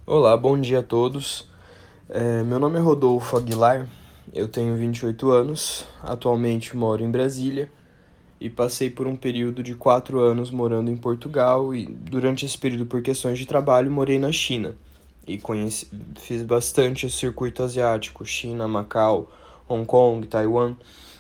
Olá, bom dia a todos. Meu nome é Rodolfo Aguilar, eu tenho 28 anos, atualmente moro em Brasília e passei por um período de 4 anos morando em Portugal e durante esse período, por questões de trabalho, morei na China e fiz bastante o circuito asiático, China, Macau, Hong Kong, Taiwan.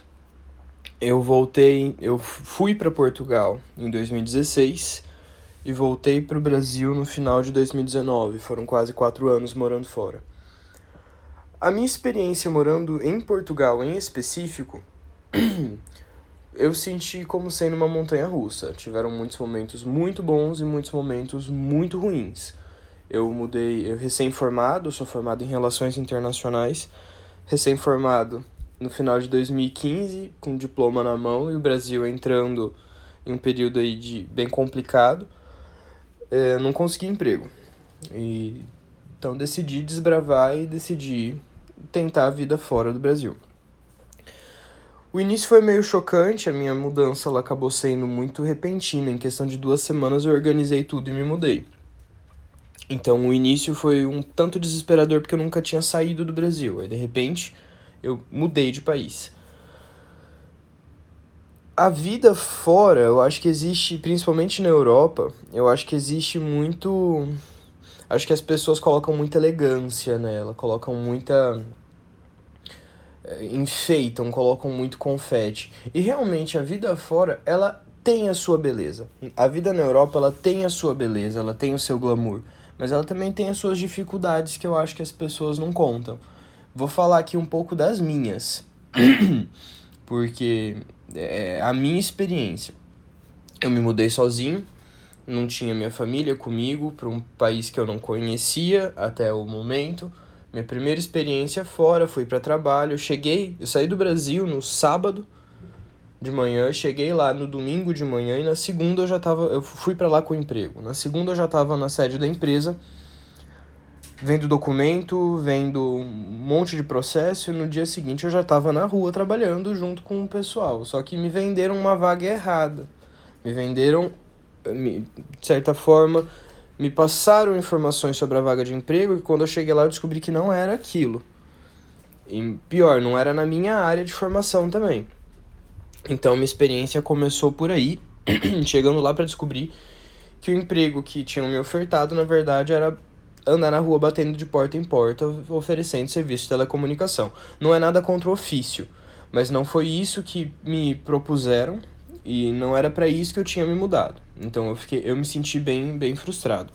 Eu fui para Portugal em 2016 e voltei para o Brasil no final de 2019. Foram quase 4 anos morando fora. A minha experiência morando em Portugal em específico, eu senti como sendo uma montanha-russa. Tiveram muitos momentos muito bons e muitos momentos muito ruins. Eu recém-formado, sou formado em Relações Internacionais, recém-formado no final de 2015, com diploma na mão, e o Brasil entrando em um período aí de bem complicado, não consegui emprego. E então decidi desbravar e decidi tentar a vida fora do Brasil. O início foi meio chocante, a minha mudança ela acabou sendo muito repentina. Em questão de 2 semanas eu organizei tudo e me mudei. Então o início foi um tanto desesperador porque eu nunca tinha saído do Brasil. Aí de repente eu mudei de país. A vida fora, eu acho que existe, principalmente na Europa, eu acho que existe muito. Acho que as pessoas colocam muita elegância nela, colocam muita enfeitam, colocam muito confete. E realmente a vida fora, ela tem a sua beleza. A vida na Europa, ela tem a sua beleza, ela tem o seu glamour, mas ela também tem as suas dificuldades que eu acho que as pessoas não contam. Vou falar aqui um pouco das minhas, porque é a minha experiência. Eu me mudei sozinho, não tinha minha família comigo para um país que eu não conhecia até o momento. Minha primeira experiência fora, fui para trabalho, eu saí do Brasil no sábado de manhã, cheguei lá no domingo de manhã e na segunda eu fui para lá com o emprego. Na segunda eu já estava na sede da empresa, vendo documento, vendo um monte de processo e no dia seguinte eu já estava na rua trabalhando junto com o pessoal. Só que me venderam uma vaga errada. Me venderam, de certa forma, me passaram informações sobre a vaga de emprego e quando eu cheguei lá eu descobri que não era aquilo. E pior, não era na minha área de formação também. Então minha experiência começou por aí, chegando lá para descobrir que o emprego que tinham me ofertado, na verdade, era andar na rua batendo de porta em porta, oferecendo serviço de telecomunicação. Não é nada contra o ofício, mas não foi isso que me propuseram e não era para isso que eu tinha me mudado. Então eu me senti bem frustrado.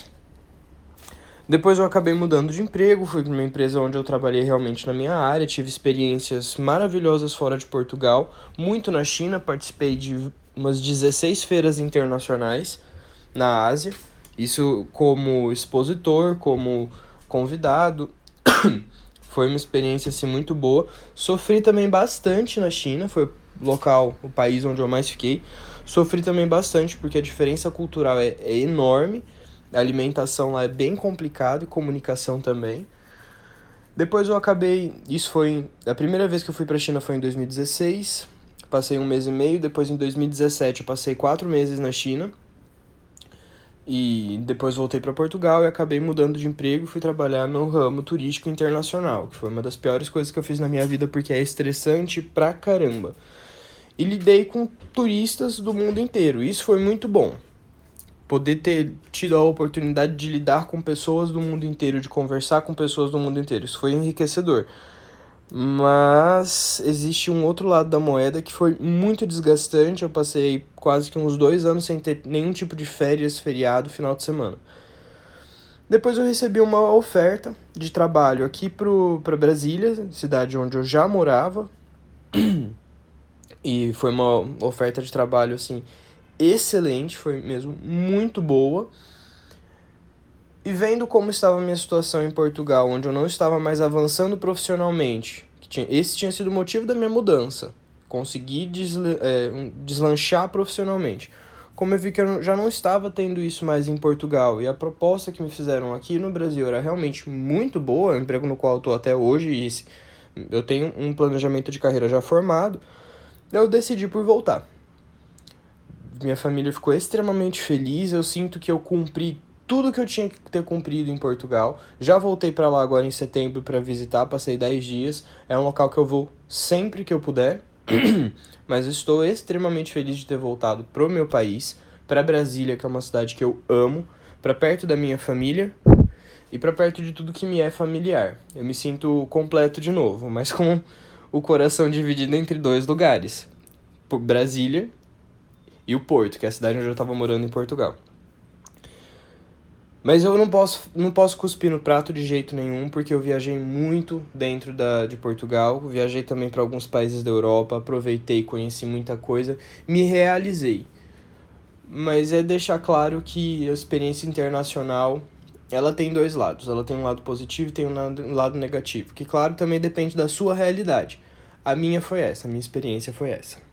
Depois eu acabei mudando de emprego, fui para uma empresa onde eu trabalhei realmente na minha área, tive experiências maravilhosas fora de Portugal, muito na China, participei de umas 16 feiras internacionais na Ásia, isso como expositor, como convidado. Foi uma experiência assim muito boa. Sofri também bastante na China, foi o país onde eu mais fiquei. Sofri também bastante porque a diferença cultural é enorme. A alimentação lá é bem complicada e comunicação também. Depois eu acabei, isso foi a primeira vez que eu fui para a China foi em 2016. Passei um mês e meio, depois em 2017 eu passei 4 meses na China. E depois voltei para Portugal e acabei mudando de emprego e fui trabalhar no ramo turístico internacional, que foi uma das piores coisas que eu fiz na minha vida porque é estressante pra caramba. E lidei com turistas do mundo inteiro. Isso foi muito bom. Poder ter tido a oportunidade de lidar com pessoas do mundo inteiro, de conversar com pessoas do mundo inteiro. Isso foi enriquecedor. Mas existe um outro lado da moeda que foi muito desgastante. Eu passei quase que uns 2 anos sem ter nenhum tipo de férias, feriado, final de semana. Depois eu recebi uma oferta de trabalho aqui para Brasília, cidade onde eu já morava, e foi uma oferta de trabalho assim excelente, foi mesmo muito boa. E vendo como estava a minha situação em Portugal, onde eu não estava mais avançando profissionalmente, esse tinha sido o motivo da minha mudança, conseguir deslanchar profissionalmente. Como eu vi que eu já não estava tendo isso mais em Portugal e a proposta que me fizeram aqui no Brasil era realmente muito boa, é um emprego no qual eu estou até hoje e eu tenho um planejamento de carreira já formado, eu decidi por voltar. Minha família ficou extremamente feliz, eu sinto que eu cumpri tudo que eu tinha que ter cumprido em Portugal. Já voltei para lá agora em setembro para visitar, passei 10 dias. É um local que eu vou sempre que eu puder. Mas eu estou extremamente feliz de ter voltado pro meu país, para Brasília, que é uma cidade que eu amo, para perto da minha família e para perto de tudo que me é familiar. Eu me sinto completo de novo, mas com o coração dividido entre dois lugares, Brasília e o Porto, que é a cidade onde eu estava morando em Portugal. Mas eu não posso cuspir no prato de jeito nenhum, porque eu viajei muito dentro de Portugal, viajei também para alguns países da Europa, aproveitei, conheci muita coisa, me realizei. Mas é deixar claro que a experiência internacional, ela tem dois lados. Ela tem um lado positivo e tem um lado negativo, que claro também depende da sua realidade. A minha foi essa, a minha experiência foi essa.